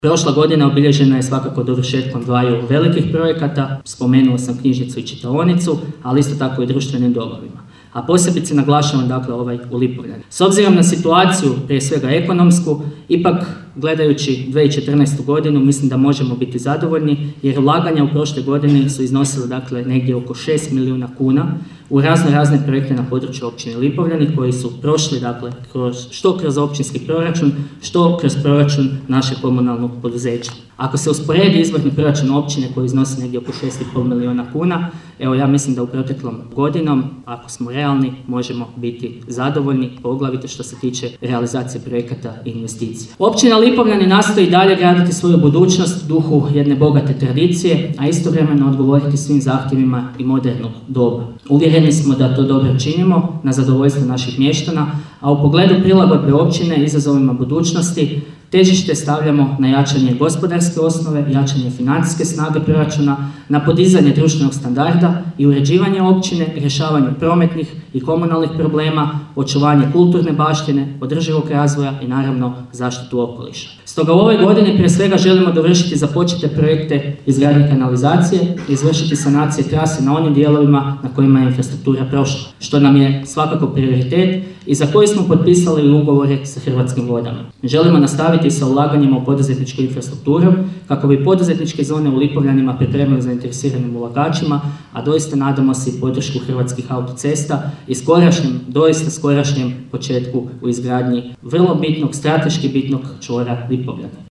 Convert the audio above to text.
Prošla godina obilježena je svakako dovršetkom dvaju velikih projekata, spomenuo sam knjižnicu i čitaonicu, ali isto tako i društvenim domovima. A posebice naglašavam dakle ovaj u Lipovljani. S obzirom na situaciju, prije svega ekonomsku, ipak gledajući 2014. godinu mislim da možemo biti zadovoljni jer ulaganja u prošle godini su iznosile dakle negdje oko 6 milijuna kuna u razne projekte na području općine Lipovljani koji su prošli dakle što kroz općinski proračun, što kroz proračun našeg komunalnog poduzeća. Ako se usporedi izvorni proračun općine koji iznosi negdje oko 6,5 milijuna kuna, evo ja mislim da u proteklom godinom, ako smo realni, možemo biti zadovoljni, poglavito što se tiče realizacije projekata i investicija. Općina Lipovljani nastoji dalje graditi svoju budućnost u duhu jedne bogate tradicije, a istovremeno odgovoriti svim zahtjevima i modernog doba. Uvjereni smo da to dobro činimo na zadovoljstvo naših mještana, a u pogledu prilagodbe općine izazovima budućnosti težište stavljamo na jačanje gospodarske osnove, jačanje financijske snage proračuna, na podizanje društvenog standarda i uređivanje općine, rješavanje prometnih i komunalnih problema, očuvanje kulturne baštine, održivog razvoja i naravno zaštitu okoliša. Stoga u ovoj godini prije svega želimo dovršiti započete projekte izgradnje kanalizacije i izvršiti sanacije trase na onim dijelovima na kojima je infrastruktura prošla, što nam je svakako prioritet i za koji smo potpisali ugovore sa Hrvatskim vodama. Želimo nastaviti sa ulaganjima u poduzetničku infrastrukturu kako bi poduzetničke zone u Lipovljanima pripremili zainteresiranim ulagačima, a doista nadamo se i podršku Hrvatskih autocesta i doista skorašnjem početku u izgradnji vrlo bitnog, strateški bitnog čvora Lipovljana.